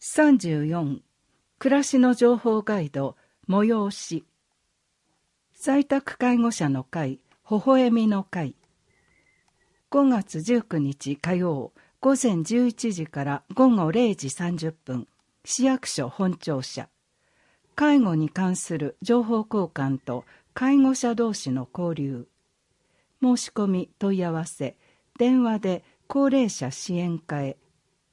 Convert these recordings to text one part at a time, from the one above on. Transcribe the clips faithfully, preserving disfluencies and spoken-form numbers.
さんじゅうよん暮らしの情報ガイド催し在宅介護者の会微笑みの会ごがつじゅうくにち火曜午前じゅういちじから午後れいじさんじゅっぷん市役所本庁舎介護に関する情報交換と介護者同士の交流申し込み問い合わせ電話で高齢者支援課へ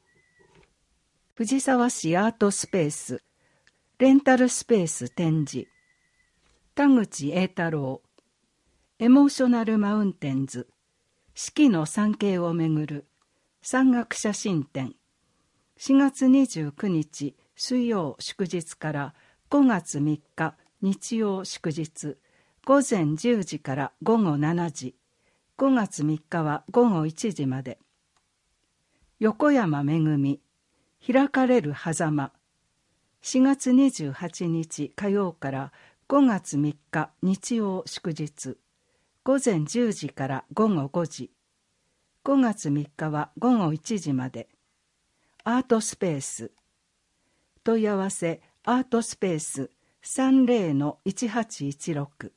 藤沢市アートスペースレンタルスペース展示田口栄太郎エモーショナルマウンテンズ四季の参詣をめぐる山岳写真展しがつにじゅうくにち水曜祝日からごがつみっか日曜祝日ごぜんじゅうじからごごしちじごがつみっかはごごいちじまで横山めぐみ開かれる狭間しがつにじゅうはちにち火曜からごがつみっか日曜祝日ごぜんじゅうじからごごごじごがつみっかはごごいちじまでアートスペース問い合わせアートスペース さんぜろのいちはちいちろく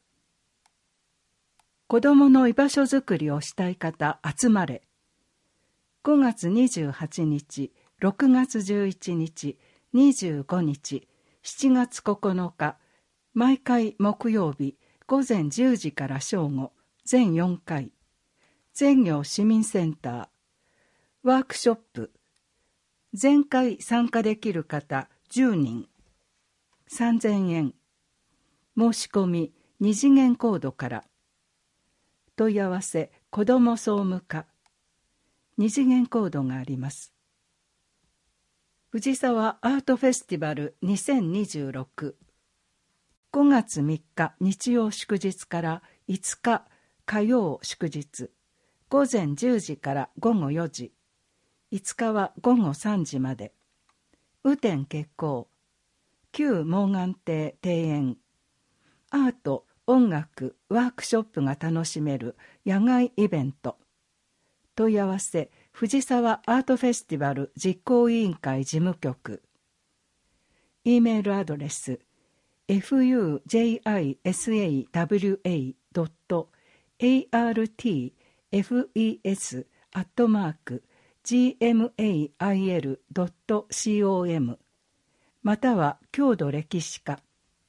子どもの居場所づくりをしたい方集まれごがつにじゅうはちにちろくがつじゅういちにちにじゅうごにちしちがつここのか毎回木曜日ごぜんじゅうじから正午全よんかい全業市民センターワークショップ全回参加できる方じゅうにんさんぜんえん申し込みに次元コードから問い合わせ子ども総務課に次元コードがあります藤沢アートフェスティバルにせんにじゅうろくごがつみっか日曜祝日からいつか火曜祝日ごぜんじゅうじからごごよじいつかはごごさんじまで雨天決行旧モーガン邸庭園アート音楽ワークショップが楽しめる野外イベント問い合わせ藤沢アートフェスティバル実行委員会事務局 E メールアドレス エフユージェイアイエスエーダブリューエードットエーアールティーエフイーエスアットマークジーエムエーアイエルドットコム または郷土歴史課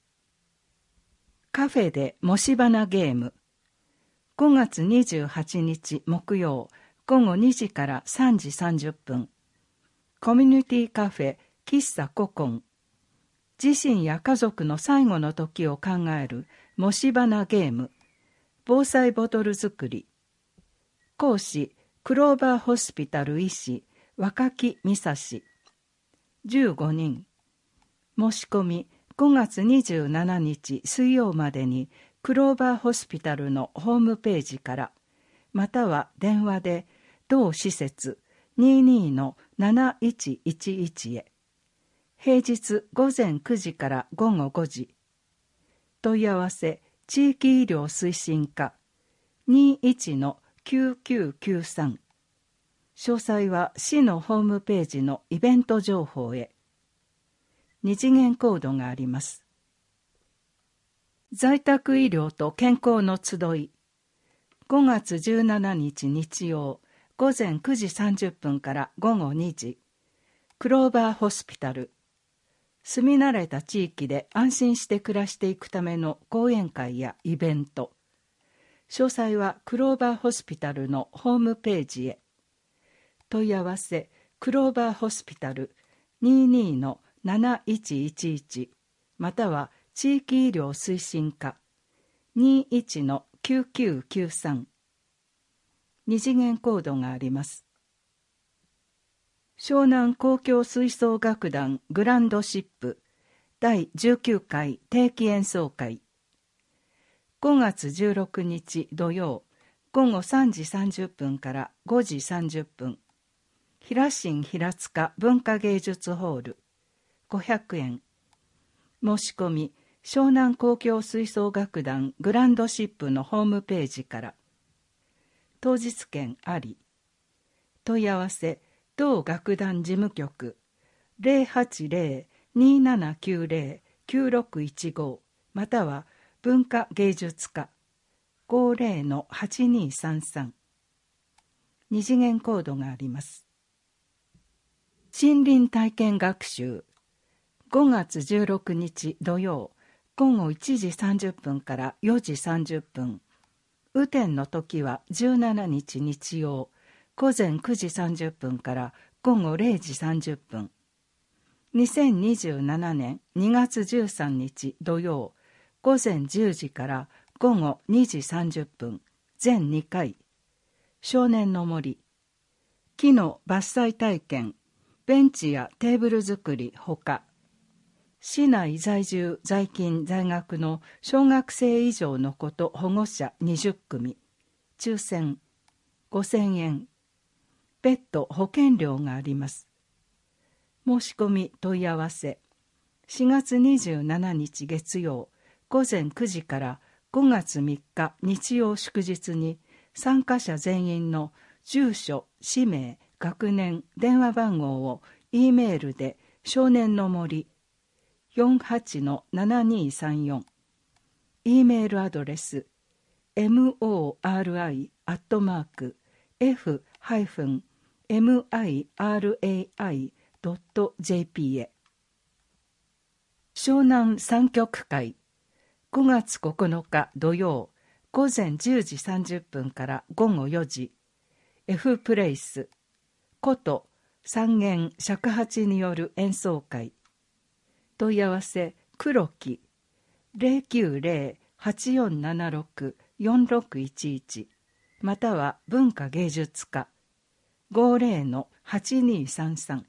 カフェでもし花ゲームごがつにじゅうはちにち木曜ごごにじからさんじさんじゅっぷんコミュニティカフェ喫茶ココン自身や家族の最後の時を考えるもし花ゲーム防災ボトル作り講師クローバーホスピタル医師若木美沙氏じゅうごにん申し込みごがつにじゅうしちにち水曜までにクローバーホスピタルのホームページからまたは電話で同施設 にじゅうにのなないちいちいち へ平日ごぜんくじからごごごじ問い合わせ地域医療推進課 にじゅういちのきゅうきゅうきゅうさん 詳細は市のホームページのイベント情報へに次元コードがあります在宅医療と健康の集いごがつじゅうしちにち日曜ごぜんくじさんじゅっぷんからごごにじクローバーホスピタル住み慣れた地域で安心して暮らしていくための講演会やイベント詳細はクローバーホスピタルのホームページへ問い合わせクローバーホスピタル にじゅうにのなないちいちいち または地域医療推進課 にじゅういちのきゅうきゅうきゅうさん に次元コードがあります湘南交響吹奏楽団グランドシップだいじゅうきゅうかい定期演奏会ごがつじゅうろくにち土曜ごごさんじさんじゅっぷんからごじさんじゅっぷん平新平塚文化芸術ホールごひゃくえん申し込み湘南交響吹奏楽団グランドシップのホームページから当日券あり問い合わせ同楽団事務局ゼロはちゼロ にーななきゅうゼロ きゅうろくいちごまたは文化芸術課 ごゼロ はちにさんさん。二次元コードがあります。森林体験学習ごがつじゅうろくにち土曜午後いちじさんじゅっぷんからよじさんじゅっぷん。雨天の時はじゅうしちにち日曜午前くじさんじゅっぷんから午後れいじさんじゅっぷん。にせんにじゅうななねんにがつじゅうさんにち土曜午前じゅうじから午後にじさんじゅっぷん。全にかい。少年の森木の伐採体験、ベンチやテーブル作りほか、市内在住在勤在学の小学生以上の子と保護者にじゅっくみ、抽選ごせんえん、別途保険料があります。申し込み問い合わせしがつにじゅうしちにち月曜午前くじからごがつみっか日曜祝日に参加者全員の住所、氏名、学年、電話番号を E メールで少年の森 よんはちのななにさんよん E メールアドレス モリ アットマーク エフ ミライ ドット ジェーピー へ。湘南三極会ごがつここのか土曜午前じゅうじさんじゅっぷんから午後よじ F プレイスこと三軒尺八による演奏会。問い合わせ黒木 ゼロきゅうゼロ はちよんななろく よんろくいちいち または文化芸術課 ごゼロのはちにさんさん。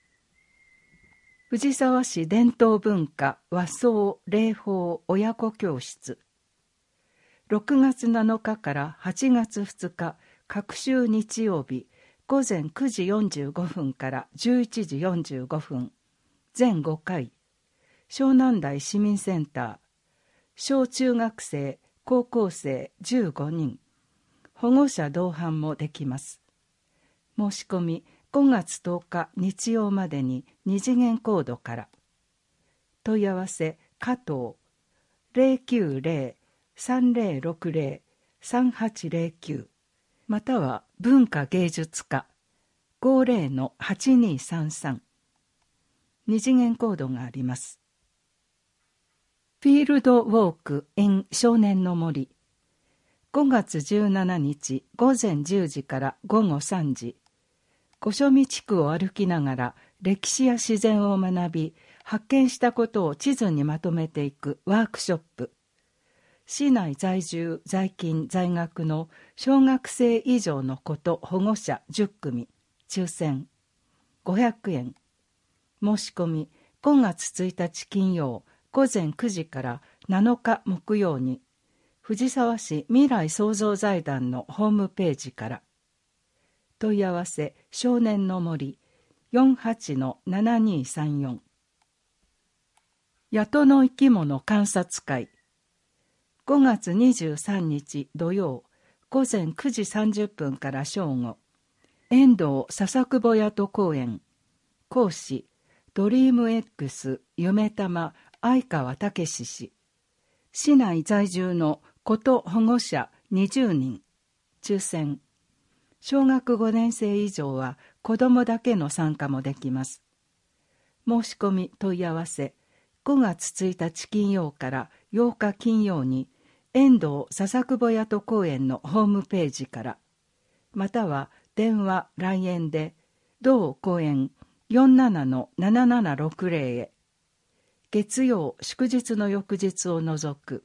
藤沢市伝統文化和装礼法親子教室ろくがつなのかからはちがつふつか各週日曜日午前くじよんじゅうごふんからじゅういちじよんじゅうごふん。全ごかい。湘南台市民センター小中学生高校生じゅうごにん。保護者同伴もできます。申し込みごがつとおか日曜までに二次元コードから。問い合わせ加藤 ゼロきゅうゼロ さんゼロろくゼロ さんはちゼロきゅう または文化芸術課 ごゼロのはちにさんさん。二次元コードがあります。フィールドウォーク in 少年の森ごがつじゅうしちにち午前じゅうじから午後さんじ。御所見地区を歩きながら歴史や自然を学び、発見したことを地図にまとめていくワークショップ。市内在住在勤在学の小学生以上の子と保護者じゅっくみ、抽選ごひゃくえん。申し込みごがつついたち金曜午前くじからなのか木曜に藤沢市未来創造財団のホームページから。問い合わせ少年の森 よんはちのななにさんよん。谷戸の生き物観察会ごがつにじゅうさんにち土曜午前くじさんじゅっぷんから正午遠藤笹久保谷戸公園講師ドリーム X 夢玉相川武氏市内在住の子と保護者にじゅうにん抽選小学ごねんせい以上は子どもだけの参加もできます。申し込み問い合わせごがつついたち金曜からようか金曜に遠藤笹久保谷戸公園のホームページからまたは電話来園で同公園 よんななのななななろくゼロ へ月曜祝日の翌日を除く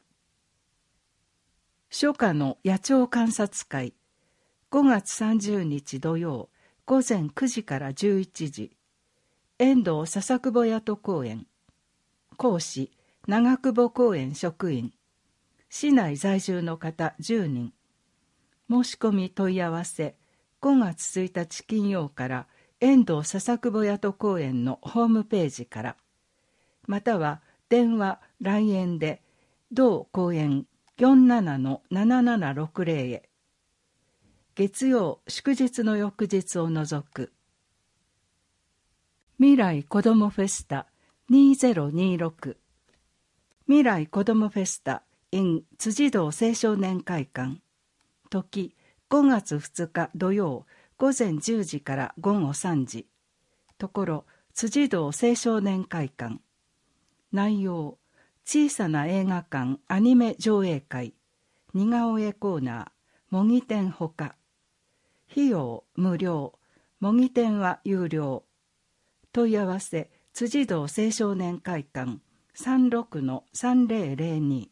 初夏の野鳥観察会ごがつさんじゅうにち土曜午前くじからじゅういちじ遠藤笹久保谷戸公園講師長久保公園職員市内在住の方じゅうにん申し込み問い合わせごがつついたち金曜から遠藤笹久保谷戸公園のホームページからまたは電話来園で同公園 よんななのななななろくゼロ へ月曜祝日の翌日を除く未来子どもフェスタにせんにじゅうろく未来子どもフェスタ in 辻堂青少年会館時ごがつふつか土曜午前じゅうじから午後さんじところ辻堂青少年会館内容小さな映画館アニメ上映会似顔絵コーナー模擬店ほか費用無料模擬店は有料問い合わせ辻堂青少年会館 さんろくのさんぜろぜろに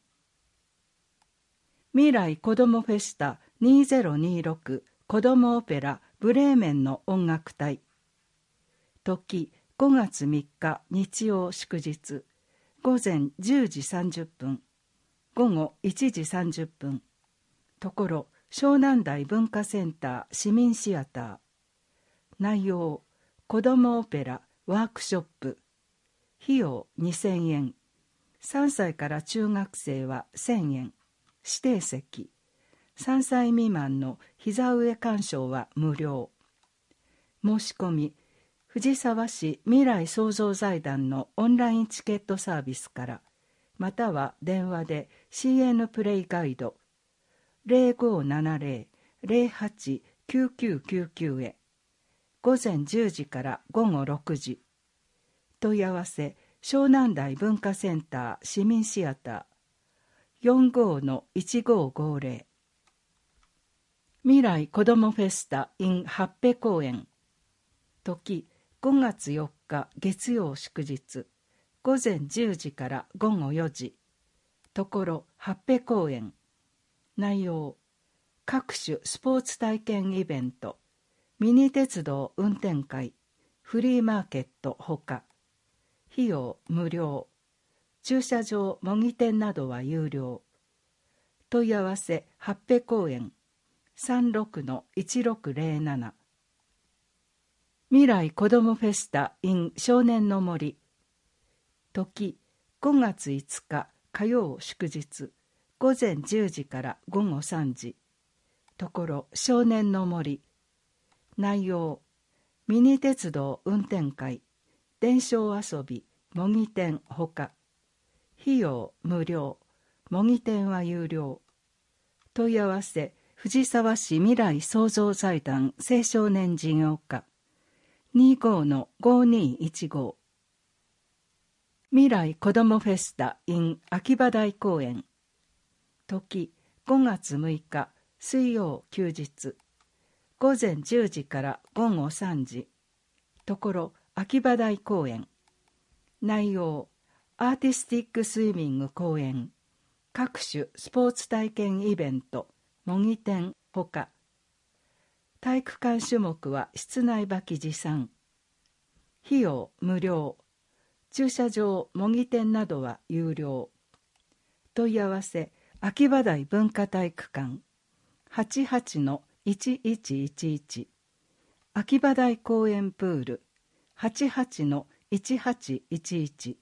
未来子どもフェスタにせんにじゅうろく子どもオペラブレーメンの音楽隊時ごがつみっか日曜祝日午前じゅうじさんじゅっぷん午後いちじさんじゅっぷんところ湘南台文化センター市民シアター内容子どもオペラワークショップ費用にせんえんさんさいから中学生はせんえん指定席さんさい未満の膝上鑑賞は無料申し込み藤沢市未来創造財団のオンラインチケットサービスからまたは電話で シーエヌ プレイガイド ゼロごななゼロ ゼロはち きゅうきゅうきゅうきゅう へ午前じゅうじから午後ろくじ問い合わせ湘南台文化センター市民シアター よんごのいちごごゼロ 未来子どもフェスタ in 八辺公園時ごがつよっか月曜祝日午前じゅうじから午後よじところ八辺公園内容各種スポーツ体験イベントミニ鉄道運転会フリーマーケットほか費用無料駐車場模擬店などは有料問い合わせ八辺公園 さんろくのいちろくゼロなな 未来子どもフェスタ in 少年の森時ごがついつか火曜祝日午前じゅうじから午後さんじところ少年の森内容ミニ鉄道運転会伝承遊び模擬店ほか費用無料模擬店は有料問い合わせ藤沢市未来創造財団青少年事業課 にじゅうごのごにいちご 未来子どもフェスタ in 秋葉台公園時ごがつむいか水曜休日午前じゅうじから午後さんじところ秋葉台公園内容アーティスティックスイミング公演各種スポーツ体験イベント模擬店ほか体育館種目は室内履き持参費用無料駐車場模擬店などは有料問い合わせ秋葉台文化体育館 はちはちのいちいちいちいち 秋葉台公園プール はちはちのいちはちいちいち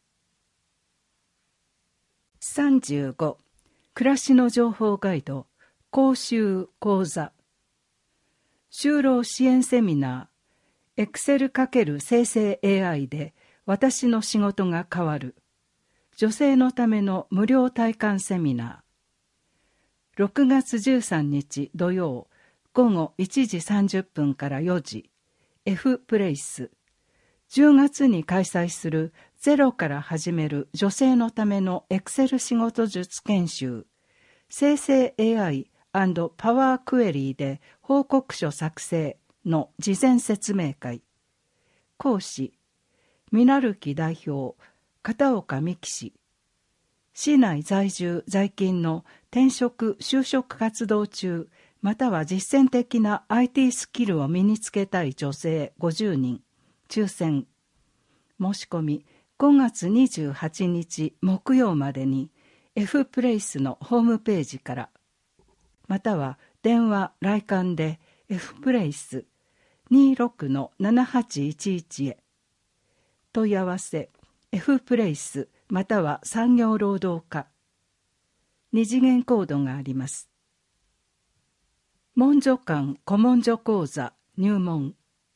さんじゅうご暮らしの情報ガイド講習講座就労支援セミナーエクセル×生成 エーアイ で私の仕事が変わる女性のための無料体感セミナーろくがつじゅうさんにち土曜午後いちじさんじゅっぷんからよじ F プレイスじゅうがつに開催するゼロから始める女性のためのエクセル仕事術研修生成 エーアイ&パワークエリーで報告書作成の事前説明会講師みなるき代表片岡美希氏市内在住在勤の転職就職活動中または実践的な アイティー スキルを身につけたい女性ごじゅうにん抽選申し込みごがつにじゅうはちにち木曜までに F プレイスのホームページからまたは電話来館で F プレイス にじゅうろくのななはちいちいち へ問い合わせ F プレイスまたは産業労働課二次元コードがあります。文書館古文書講座入門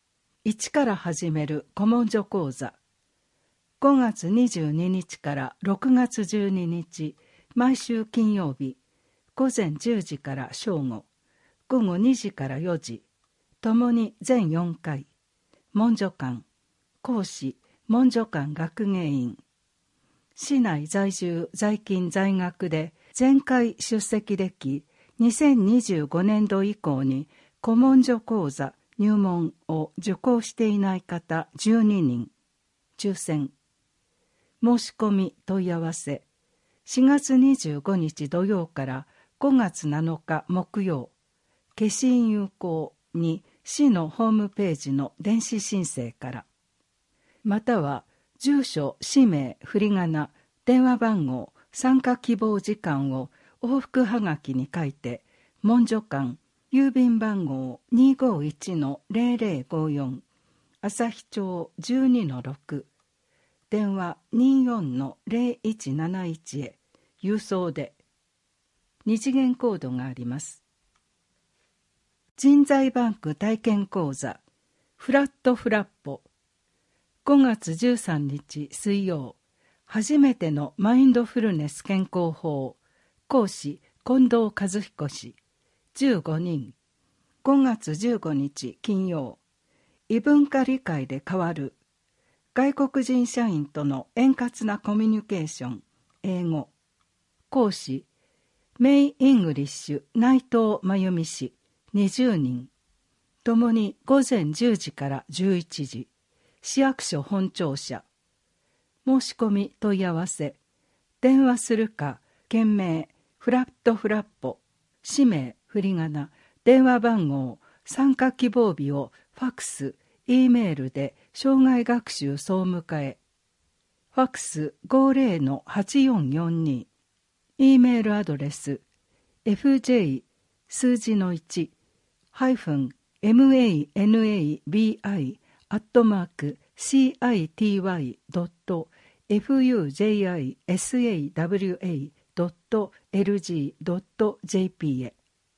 いちから始める古文書講座。ごがつにじゅうににちからろくがつじゅうににち、毎週金曜日、午前じゅうじから正午、午後にじからよじ、ともに全よんかい。文書館、講師、文書館学芸員。市内在住在勤在学で全会出席でき、にせんにじゅうごねんど以降に古文書講座入門を受講していない方じゅうににん、抽選。申し込み問い合わせ、しがつにじゅうごにち土曜からごがつなのか木曜、消印有効に市のホームページの電子申請から、または住所、氏名、振り仮名、電話番号、参加希望時間を往復はがきに書いて、文書館、郵便番号 にーごーいちのゼロゼロごよん、旭町 じゅうにのろく、電話 にーよんのゼロいちなないち へ郵送で。二次元コードがあります。人材バンク体験講座フラットフラッポ、ごがつじゅうさんにち水曜、初めてのマインドフルネス健康法、講師近藤和彦氏じゅうごにん。ごがつじゅうごにち金曜、異文化理解で変わる、外国人社員との円滑なコミュニケーション、英語。講師、メイ・イングリッシュ内藤真由美氏にじゅうにん。ともにごぜんじゅうじからじゅういちじ、市役所本庁舎。申し込み問い合わせ、電話するか、件名、フラットフラッポ、氏名、振り仮名、電話番号、参加希望日をファクス、E メールで障害学習総務課へ。ファクス ごじゅうのはちよんよんに。E メールアドレス エフジェイ 数字のいちハイフン マナビ アットマーク シーアイティーワイ ドット フユージェイアイエスエーダブリューエー ドット エルジー ドット ジェーピー へ。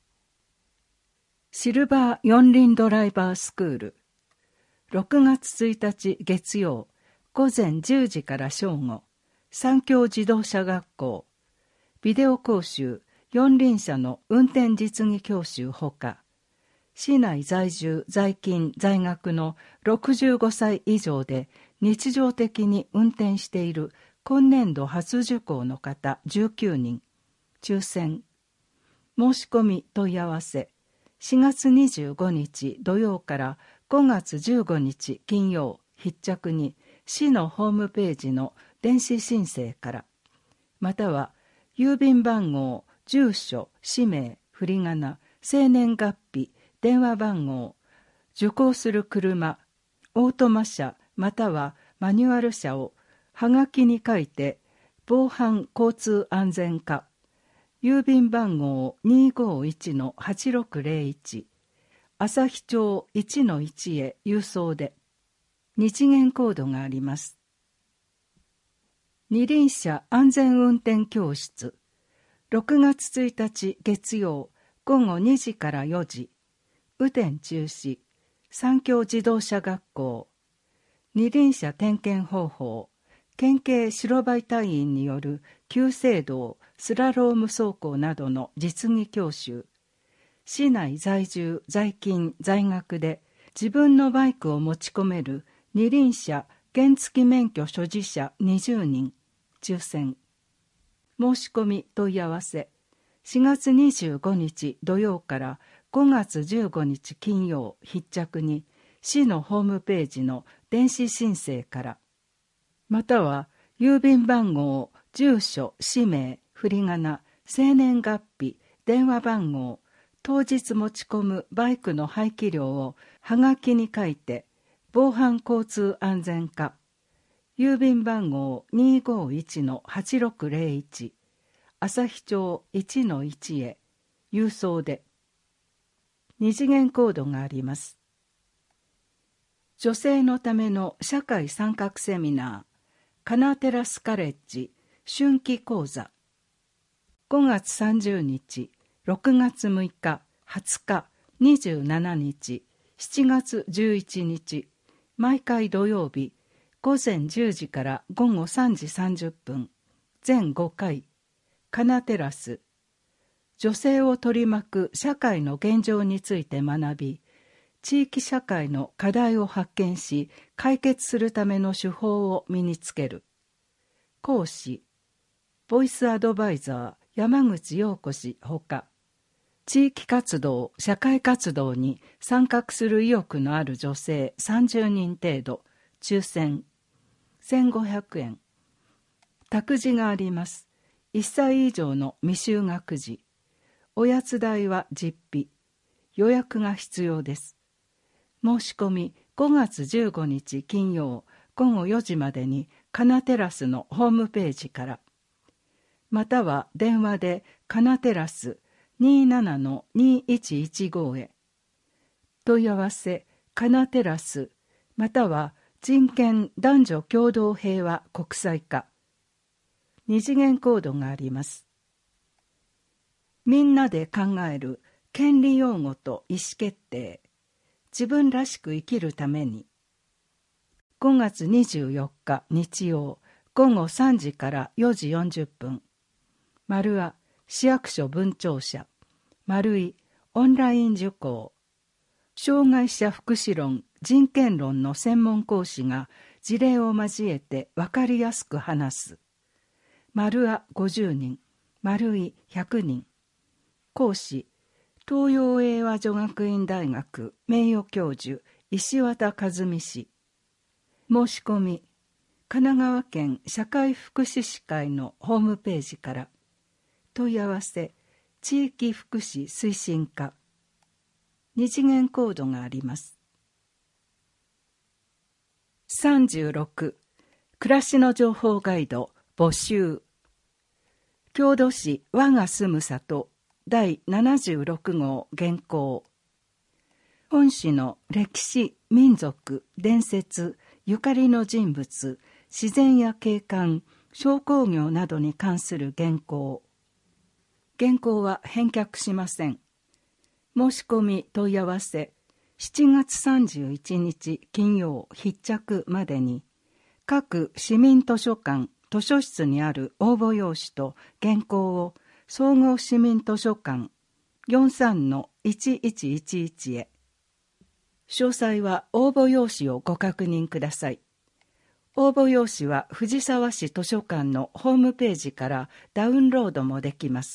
シルバー四輪ドライバースクール、ろくがつついたち月曜、午前じゅうじから正午、三峡自動車学校、ビデオ講習、四輪車の運転実技教習ほか、市内在住在勤在学のろくじゅうごさい以上で日常的に運転している今年度初受講の方じゅうきゅうにん、抽選。申し込み問い合わせ、しがつにじゅうごにち土曜からごがつじゅうごにち金曜必着に市のホームページの電子申請から、または郵便番号、住所、氏名、振り仮名、生年月日、電話番号、受講する車、オートマ車またはマニュアル車をはがきに書いて、防犯交通安全課、郵便番号 にーごーいちのはちろくゼロいち、旭町 いちのいち へ郵送で。二次元コードがあります。二輪車安全運転教室、ろくがつついたち月曜、ごごにじからよじ、雨天中止、三峡自動車学校、二輪車点検方法、県警白バイ隊員による急制動、スラローム走行などの実技教習、市内在住在勤在学で自分のバイクを持ち込める二輪車原付免許所持者にじゅうにん、抽選。申し込み問い合わせ、しがつにじゅうごにち土曜からごがつじゅうごにち金曜必着に市のホームページの電子申請から、または郵便番号、住所、氏名、振り仮名、生年月日、電話番号、当日持ち込むバイクの排気量をはがきに書いて、防犯交通安全課、郵便番号 にーごーいちのはちろくゼロいち、旭町 いちのいち へ郵送で。二次元コードがあります。女性のための社会参画セミナー、カナテラスカレッジ春季講座、ごがつさんじゅうにち、ろくがつむいか、はつか、にじゅうしちにち、しちがつじゅういちにち、 毎回土曜日午前じゅうじから午後さんじさんじゅっぷん、全ごかい、カナテラス、女性を取り巻く社会の現状について学び、地域社会の課題を発見し、解決するための手法を身につける。講師、ボイスアドバイザー山口陽子氏ほか、地域活動、社会活動に参画する意欲のある女性さんじゅうにん程度、抽選、せんごひゃくえん。託児があります。いっさい以上の未就学児。おやつ代は実費。予約が必要です。申し込みごがつじゅうごにち金曜ごごよじまでにカナテラスのホームページから、または電話でカナテラス にじゅうななのにいちいちご へ。問い合わせカナテラスまたは人権男女共同平和国際課。二次元コードがあります。みんなで考える権利擁護と意思決定。自分らしく生きるために。ごがつにじゅうよっか日曜ごごさんじからよじよんじゅっぷん。丸あ市役所分庁舎。丸いオンライン受講。障害者福祉論、人権論の専門講師が事例を交えて分かりやすく話す。丸あごじゅうにん、丸いひゃくにん。講師、東洋英和女学院大学名誉教授石渡和美氏。申し込み神奈川県社会福祉士会のホームページから。問い合わせ地域福祉推進課。二次元コードがあります。さんじゅうろく暮らしの情報ガイド募集。郷土史我が住む里だいななじゅうろくごう原稿。本史の歴史、民族、伝説、ゆかりの人物、自然や景観、商工業などに関する原稿。原稿は返却しません。申し込み問い合わせしちがつさんじゅういちにち金曜必着までに、各市民図書館、図書室にある応募用紙と原稿を総合市民図書館 よんさんのいちいちいちいち へ。詳細は応募用紙をご確認ください。応募用紙は藤沢市図書館のホームページからダウンロードもできます。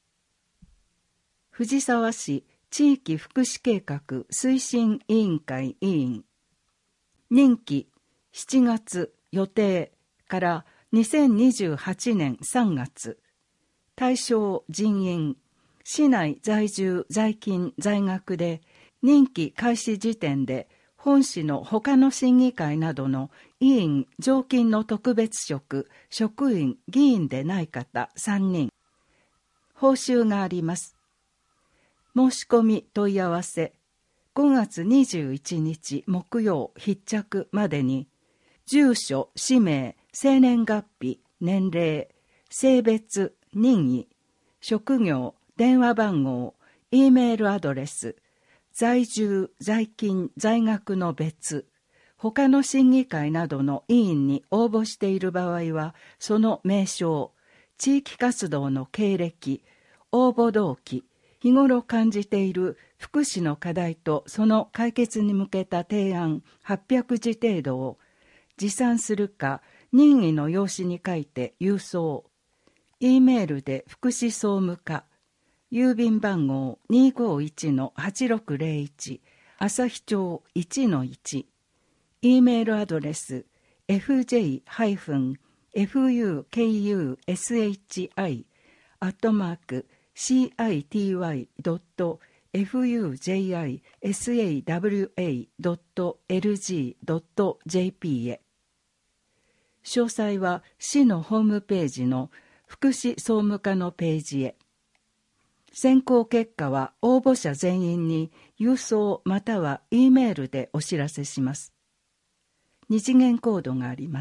藤沢市地域福祉計画推進委員会委員。任期しちがつ予定からにせんにじゅうはちねんさんがつ。対象人員、市内在住在勤在学で任期開始時点で本市の他の審議会などの委員常勤の特別職、職員、議員でない方さんにん。報酬があります。申し込み問い合わせごがつにじゅういちにち木曜必着までに、住所、氏名、生年月日、年齢、性別、任意、職業、電話番号、Eメールアドレス、在住、在勤、在学の別、他の審議会などの委員に応募している場合は、その名称、地域活動の経歴、応募動機、日頃感じている福祉の課題とその解決に向けた提案はっぴゃくじ程度を持参するか任意の用紙に書いて郵送。Eメールで福祉総務課、郵便番号 にーごーいちのはちろくぜろいち 朝日町 いちのいち。Eメールアドレス エフジェイ フクユーケーユーエスエイチアイ アットマーク シーアイティーワイ ドット エフユージェイアイ エスエーダブリューエー ドット エルジー ドット ジェーピー へ。詳細は市のホームページの福祉総務課のページへ。選考結果は応募者全員に郵送または Eメールでお知らせします。二次元コードがあります。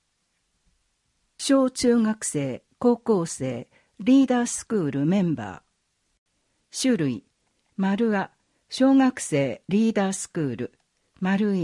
小中学生、高校生、リーダースクールメンバー。種類、丸あ、小学生リーダースクール、丸い、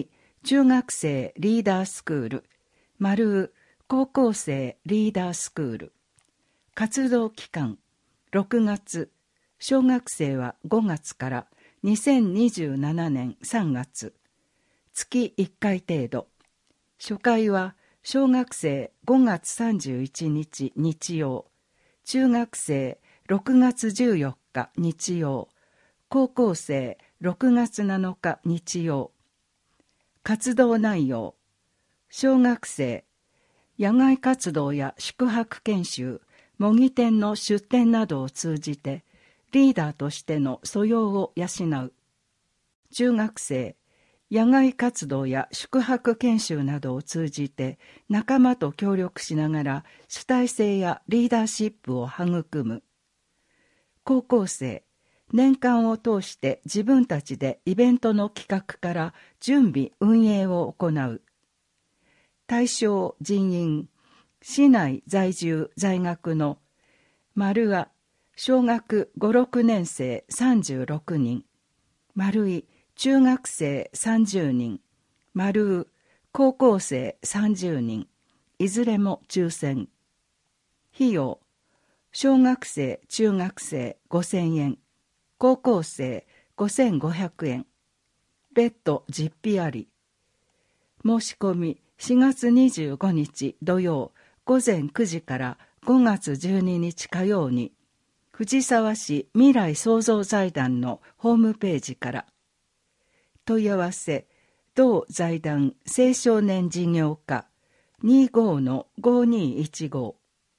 中学生リーダースクール、丸高校生リーダースクール。活動期間、ろくがつ、小学生はごがつからにせんにじゅうななねんさんがつ、月いっかい程度。初回は小学生ごがつさんじゅういちにち日曜、中学生ろくがつじゅうよっか日曜、高校生ろくがつなのか日曜。活動内容、小学生、野外活動や宿泊研修、模擬店の出店などを通じてリーダーとしての素養を養う。中学生、野外活動や宿泊研修などを通じて仲間と協力しながら主体性やリーダーシップを育む。高校生、年間を通して自分たちでイベントの企画から準備運営を行う。対象人員、市内在住在学の丸は小学ご、ろくねん生さんじゅうろくにん、丸い中学生さんじゅうにん、丸う高校生さんじゅうにん、いずれも抽選。費用、小学生中学生ごせんえん、高校生ごせんごひゃくえん、別途実費あり。申し込みしがつにじゅうごにち土曜ごぜんくじからごがつじゅうににち火曜に藤沢市未来創造財団のホームページから。問い合わせ同財団青少年事業課 にじゅうごのごにいちご。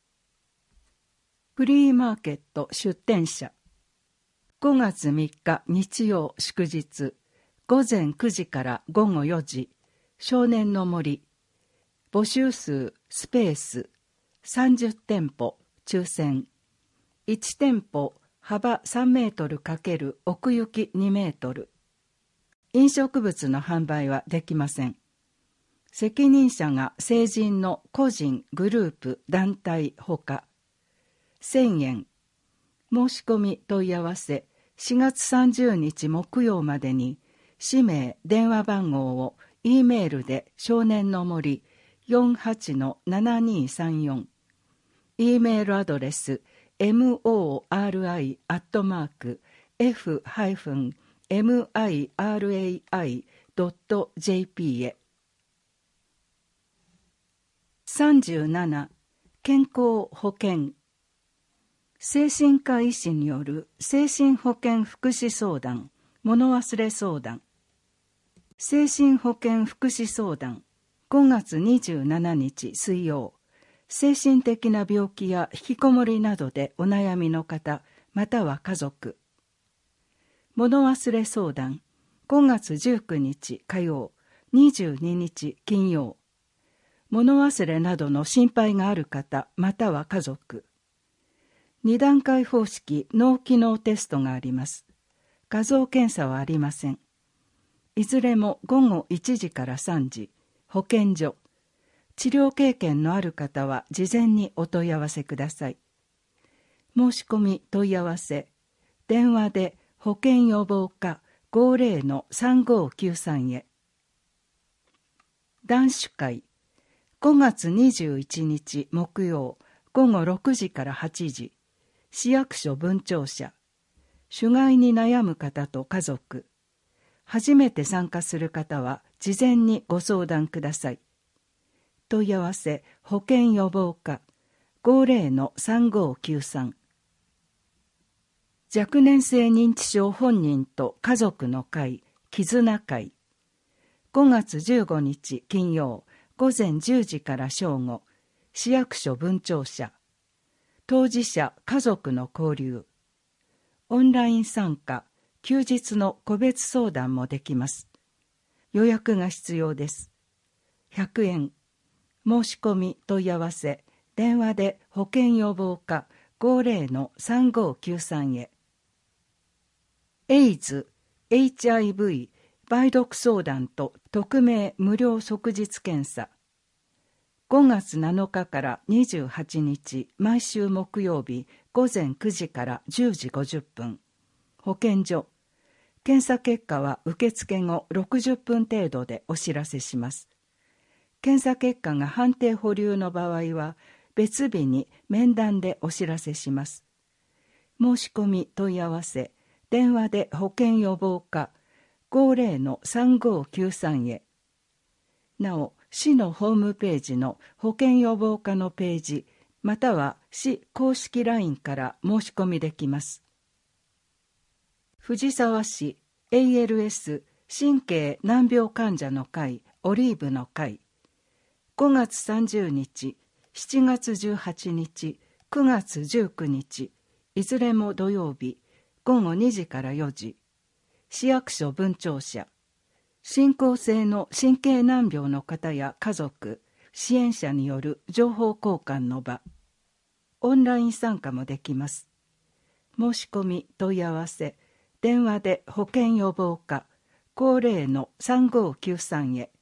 フリーマーケット出店者、ごがつみっか日曜祝日ごぜんくじからごごよじ、少年の森。募集数スペースさんじゅってんぽ抽選。いち店舗幅さんメートル×奥行きにメートル。飲食物の販売はできません。責任者が成人の個人、グループ、団体ほか。せんえん。申し込み問い合わせしがつさんじゅうにち木曜までに氏名、電話番号を E メールで少年の森 よんはちのななにさんよん、 E メールアドレス モリ アットマーク エフ ミライ ドット ジェーピー へ。さんじゅうなな、健康保険。精神科医師による精神保健福祉相談、物忘れ相談。精神保健福祉相談、ごがつにじゅうしちにち水曜。精神的な病気や引きこもりなどでお悩みの方、または家族。物忘れ相談、ごがつじゅうくにち火曜、にじゅうににち金曜。物忘れなどの心配がある方、または家族。に段階方式脳機能テストがあります。画像検査はありません。いずれもごごいちじからさんじ、保健所。治療経験のある方は事前にお問い合わせください。申し込み問い合わせ、電話で保健予防課 ごじゅうのさんごきゅうさん へ。談酒会、ごがつにじゅういちにち木曜ごごろくじからはちじ、市役所分庁舎。酒害に悩む方と家族。初めて参加する方は事前にご相談ください。問い合わせ保健予防課 ごじゅうのさんごきゅうさん。若年性認知症本人と家族の会、絆会。ごがつじゅうごにち金曜ごぜんじゅうじから正午、市役所分庁舎。当事者家族の交流。オンライン参加、休日の個別相談もできます。予約が必要です。ひゃくえん。申し込み問い合わせ、電話で保健予防課 ごじゅうのさんごきゅうさん へ。エイズ、エイチアイブイ、梅毒相談と匿名無料即日検査。ごがつなのかからにじゅうはちにち毎週木曜日ごぜんくじからじゅうじごじゅっぷん。保健所。 検査結果は受付後ろくじゅっぷん程度でお知らせします。検査結果が判定保留の場合は、別日に面談でお知らせします。申し込み問い合わせ、電話で保健予防課 ごじゅうのさんごーきゅうさん へ。なお、市のホームページの保健予防課のページ、または市公式 ライン から申し込みできます。藤沢市 エーエルエス 神経難病患者の会オリーブの会、ごがつさんじゅうにち、しちがつじゅうはちにち、くがつじゅうくにち、いずれも土曜日、ごごにじからよじ、市役所分庁舎、進行性の神経難病の方や家族、支援者による情報交換の場。オンライン参加もできます。申し込み問い合わせ、電話で保健予防課 ごじゅうのさんごーきゅうさん へ。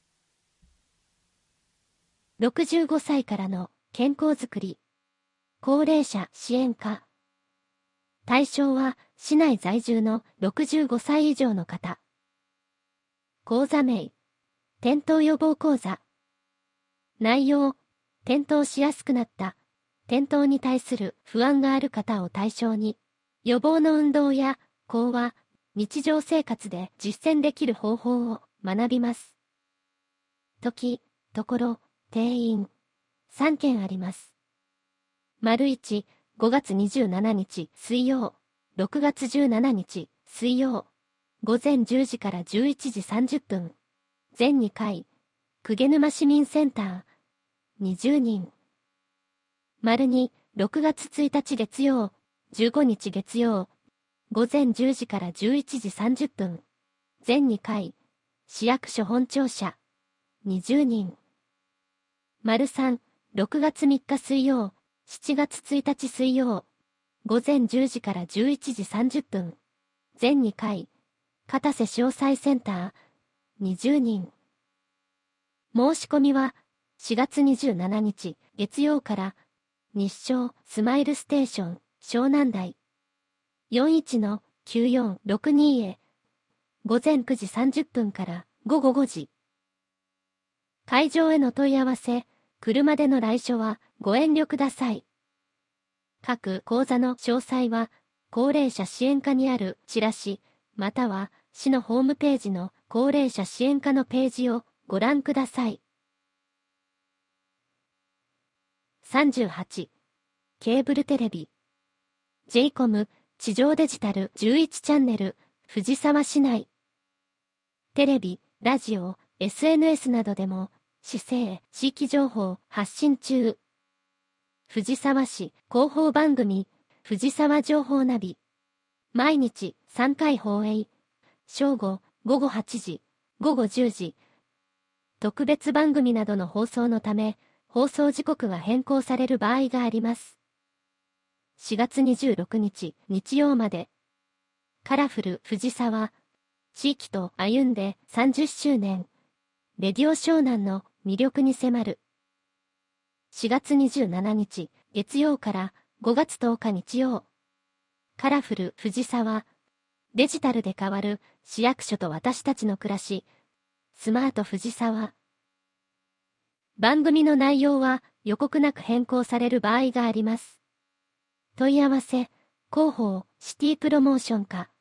ろくじゅうごさいからの健康づくり、高齢者支援課。対象は市内在住のろくじゅうごさい以上の方。講座名、転倒予防講座。内容、転倒しやすくなった、転倒に対する不安がある方を対象に、予防の運動や講話、日常生活で実践できる方法を学びます。時、ところ、定員、さんけんあります。丸いち、ごがつにじゅうしちにち水曜、ろくがつじゅうしちにち水曜、ごぜんじゅうじからじゅういちじさんじゅっぷん、全にかい、鵠沼市民センター、にじゅうにん。丸に、ろくがつついたち月曜、じゅうごにち月曜、ごぜんじゅうじからじゅういちじさんじゅっぷん、全にかい、市役所本庁舎、にじゅうにん。丸さん、ろくがつみっか水曜、しちがつついたち水曜、ごぜんじゅうじからじゅういちじさんじゅっぷん、全にかい、片瀬詳細センター、にじゅうにん。申し込みは、しがつにじゅうしちにち月曜から、日照スマイルステーション湘南台 よんいちのきゅうよんろくに へ、ごぜんくじさんじゅっぷんからごごごじ。会場への問い合わせ、車での来所はご遠慮ください。各講座の詳細は、高齢者支援課にあるチラシ、または市のホームページの高齢者支援課のページをご覧ください。さんじゅうはち、ケーブルテレビ。ジェイコム 地上デジタルじゅういちチャンネル、藤沢市内。テレビ、ラジオ、エスエヌエス などでも、市政、地域情報発信中。藤沢市広報番組、藤沢情報ナビ。毎日さんかい放映。正午、ごごはちじ、ごごじゅうじ。特別番組などの放送のため、放送時刻が変更される場合があります。しがつにじゅうろくにち日曜まで。カラフル藤沢。地域と歩んでさんじゅっしゅうねん。レディオ湘南の魅力に迫る。しがつにじゅうしちにち月曜からごがつとおか日曜。カラフル藤沢。デジタルで変わる市役所と私たちの暮らし。スマート藤沢。番組の内容は予告なく変更される場合があります。問い合わせ、広報、シティプロモーション課。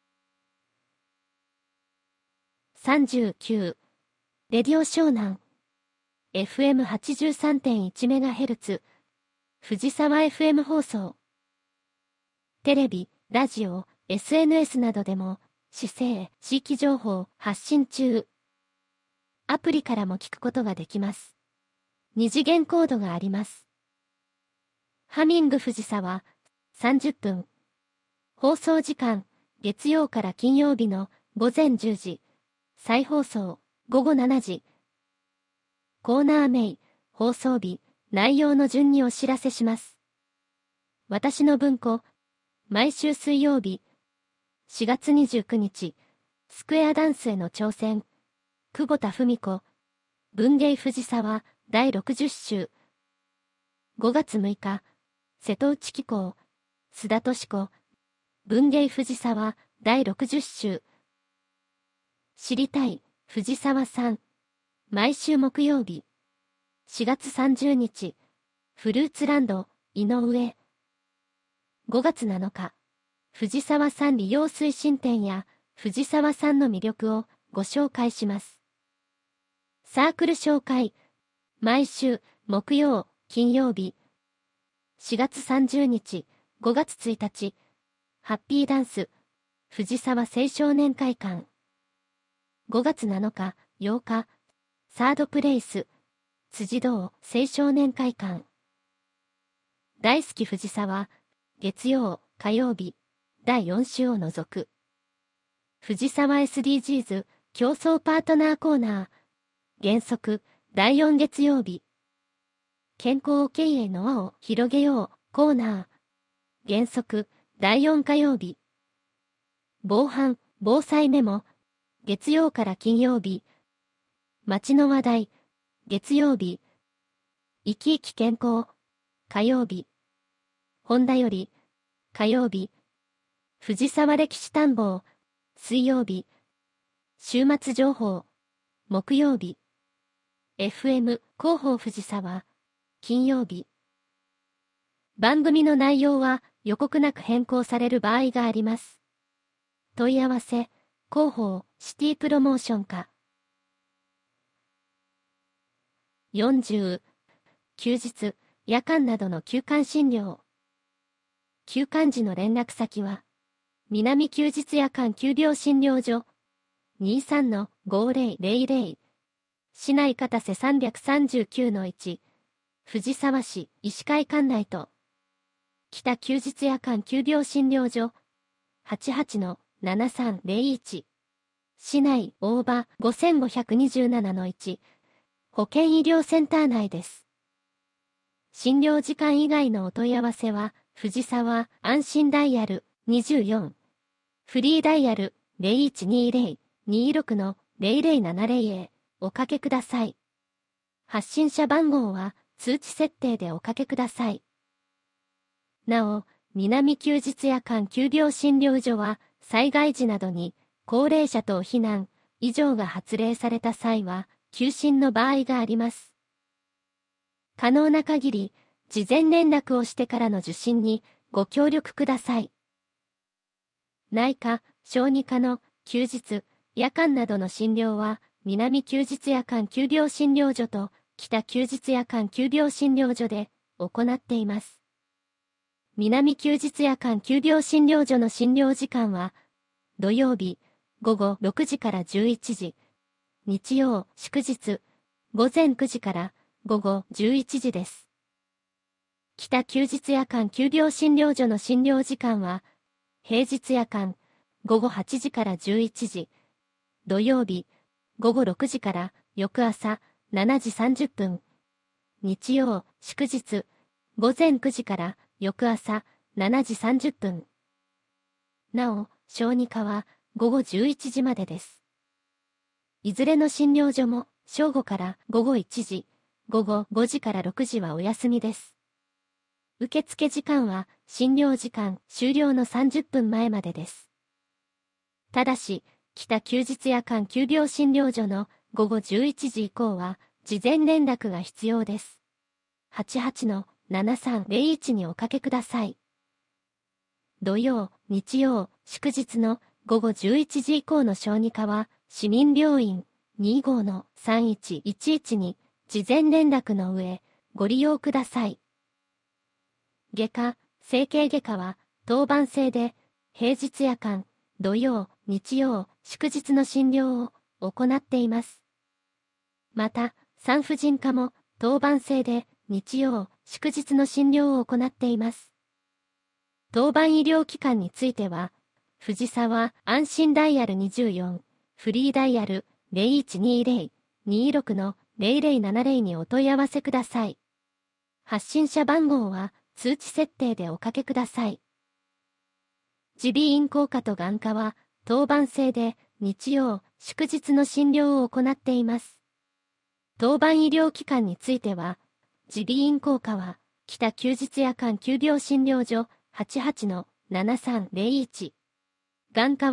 さんじゅうきゅう、レディオ湘南。エフエムはちじゅうさんてんいちメガヘルツ。藤沢 エフエム 放送。テレビ、ラジオ、エスエヌエス などでも、市政、地域情報発信中。アプリからも聞くことができます。二次元コードがあります。ハミング藤沢、さんじゅっぷん。放送時間、月曜から金曜日のごぜんじゅうじ。再放送、ごごしちじ。コーナー名、放送日、内容の順にお知らせします。私の文庫、毎週水曜日。しがつにじゅうくにち、スクエアダンスへの挑戦。久保田文子。文芸藤沢だいろくじゅっしゅう。ごがつむいか、瀬戸内紀行。須田敏子。文芸藤沢だいろくじゅっしゅう。 知りたい、藤沢さん。毎週木曜日。しがつさんじゅうにち、フルーツランド、井上。ごがつなのか、藤沢さん利用推進展や藤沢さんの魅力をご紹介します。サークル紹介。毎週木曜、金曜日。しがつさんじゅうにち、ごがつついたち、ハッピーダンス、藤沢青少年会館。ごがつなのか、ようか、サードプレイス、辻堂青少年会館。大好き藤沢、月曜、火曜日、だいよん週を除く。藤沢 エスディージーズ 競争パートナーコーナー。原則、だいよん月曜日。健康経営の輪を広げよう、コーナー。原則、だいよん火曜日。防犯、防災メモ。月曜から金曜日。街の話題。月曜日。生き生き健康。火曜日。本田より。火曜日。藤沢歴史探訪。水曜日。週末情報。木曜日。エフエム 広報藤沢。金曜日。番組の内容は予告なく変更される場合があります。問い合わせ、広報、シティプロモーション課。よんじゅう、休日、夜間などの休館診療。休館時の連絡先は、南休日夜間急病診療所、にじゅうさんのごぜろぜろぜろ、市内片瀬 さんさんきゅうのいち、藤沢市医師会館内と、北休日夜間急病診療所、はちはちのななさんぜろいち、市内大場 ごごにななのいち、保健医療センター内です。診療時間以外のお問い合わせは、藤沢安心ダイヤルにじゅうよん、フリーダイヤル ゼロいちにゼロ にろくのゼロゼロななゼロ へおかけください。発信者番号は通知設定でおかけください。なお、南休日夜間急病診療所は、災害時などに高齢者等避難、以上が発令された際は、休診の場合があります。可能な限り、事前連絡をしてからの受診にご協力ください。内科、小児科の休日、夜間などの診療は、南休日夜間急病診療所と北休日夜間急病診療所で行っています。南休日夜間急病診療所の診療時間は、土曜日、午後ろくじからじゅういちじ、日曜、祝日、午前くじから午後じゅういちじです。北休日夜間急病診療所の診療時間は、平日夜間、午後はちじからじゅういちじ、土曜日、午後ろくじから翌朝しちじさんじゅっぷん、日曜、祝日、午前くじから翌朝しちじさんじゅっぷん。なお、小児科は午後じゅういちじまでです。いずれの診療所も正午から午後いちじ、午後ごじからろくじはお休みです。受付時間は診療時間終了のさんじゅっぷんまえまでです。ただし、北休日夜間急病診療所の午後じゅういちじ以降は事前連絡が必要です。はちはちのななさんぜろいちにおかけください。土曜、日曜、祝日の午後じゅういちじ以降の小児科は市民病院 にじゅうごのさんいちいちいち に事前連絡の上ご利用ください。外科、整形外科は当番制で平日夜間、土曜、日曜、祝日の診療を行っています。また、産婦人科も当番制で日曜、祝日の診療を行っています。当番医療機関については、藤沢安心ダイヤルにじゅうよん、フリーダイヤル ゼロいちにゼロ にろくのゼロゼロななゼロにお問い合わせください。発信者番号は通知設定でおかけください。耳鼻咽喉科と眼科は当番制で日曜、祝日の診療を行っています。当番医療機関については、耳鼻咽喉科は北休日夜間急病診療所はちはちのななさんぜろいち、眼科は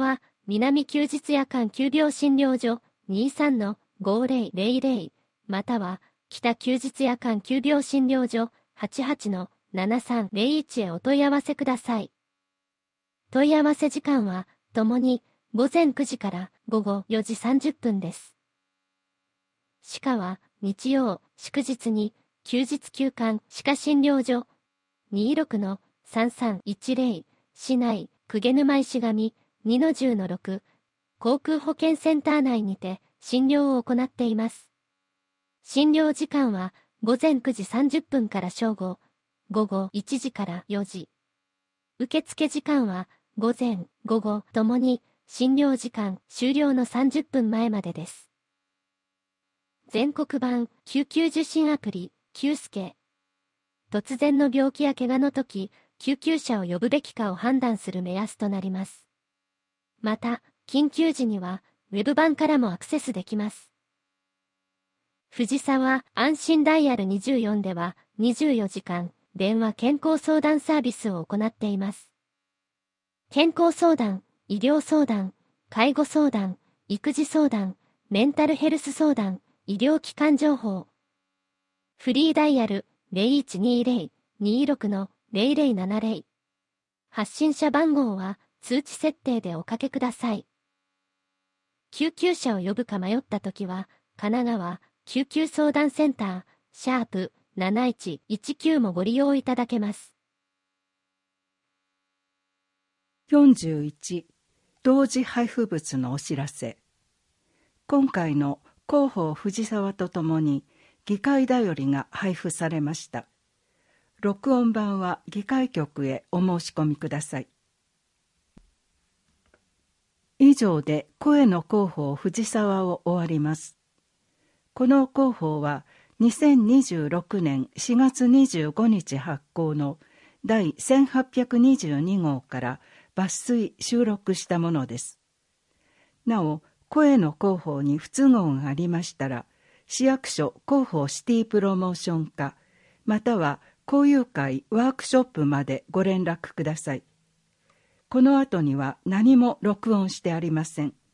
南休日夜間急病診療所 にじゅうさんのごーぜろぜろぜろ または北休日夜間急病診療所 はちじゅうはちのななさんぜろいち へお問い合わせください。問い合わせ時間はともにごぜんくじからごごよじさんじゅっぷんです。歯科は日曜、祝日に休日休館歯科診療所 にじゅうろくのさんさんいちぜろ 市内鵠沼石神 にのじゅうのろく 航空保健センター内にて診療を行っています。診療時間はごぜんくじさんじゅっぷんから正午、ごごいちじからよじ。受付時間は午前、午後ともに診療時間終了のさんじゅっぷんまえまでです。全国版救急受診アプリ、キュースケ。突然の病気や怪我の時、救急車を呼ぶべきかを判断する目安となります。また、緊急時には、ウェブ版からもアクセスできます。藤沢安心ダイヤルにじゅうよんでは、にじゅうよじかん、電話健康相談サービスを行っています。健康相談、医療相談、介護相談、育児相談、メンタルヘルス相談、医療機関情報。フリーダイヤル ゼロいちにぜろ にじゅうろくのぜろぜろななぜろ。発信者番号は通知設定でおかけください。救急車を呼ぶか迷ったときは、神奈川救急相談センター、シャープなないちいちきゅうもご利用いただけます。 よんじゅういち、同時配布物のお知らせ。今回の広報藤沢とともに議会だよりが配布されました。録音版は議会局へお申し込みください。以上で声の広報藤沢を終わります。この広報はにせんにじゅうろくねんしがつにじゅうごにち発行の第せんはっぴゃくにじゅうにごうから抜粋収録したものです。なお、声の広報に不都合がありましたら、市役所広報シティプロモーション課、または交友会ワークショップまでご連絡ください。この後には何も録音してありません。